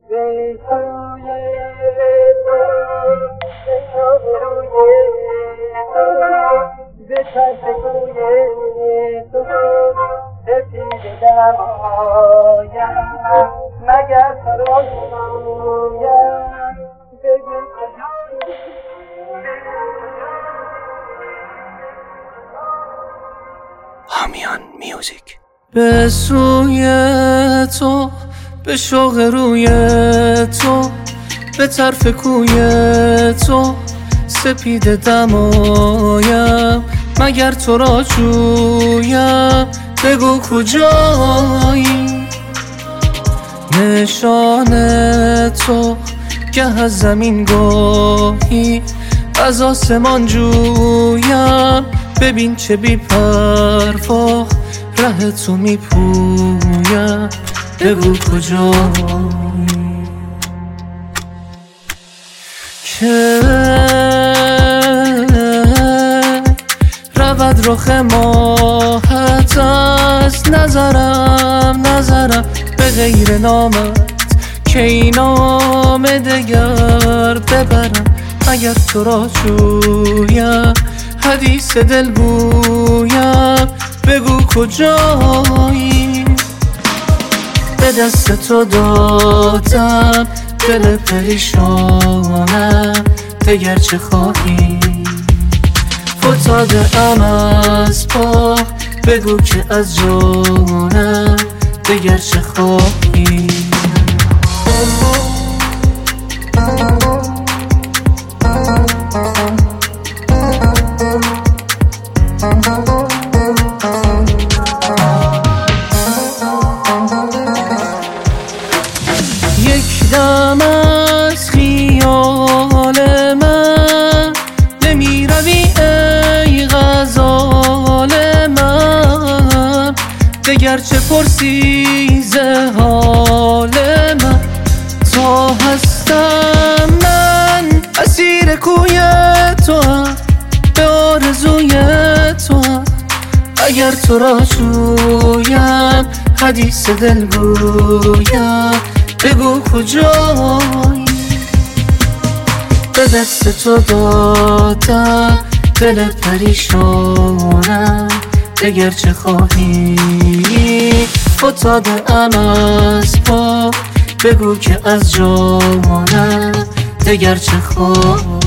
مگر تو را جویم بگو هامیان میوزیک. به سوی تو، به شوق روی تو، به طرف کوی تو سپیده دمایم، مگر تو را جویم بگو کجایی. نشان تو گه از زمین گاهی از آسمان جویم، ببین چه بی پروا ره تو میپویم بگو کجایی. که رود رخ ماهت از نظرم به غیر نامت که این نام دگر ببرم، اگر تو را جویم حدیث دل گویم بگو کجایی. به دست تو دادم دل پریشانم دگر چه خواهی. فتاده ام از پا بگو که از جانم دگر چه خواهی. یک دم از خیال من نمی روی ای غزال من، دگر چه پرسی ز حال من. تا هستم من اسیر کوی تو، به آرزوی تو، اگر تو را جویم حدیث دل گویم بگو کجایی. به دست تو دادم دل پریشانم دگر چه خواهی. فتاده ام از پا بگو که از جانم دگر چه خواهی.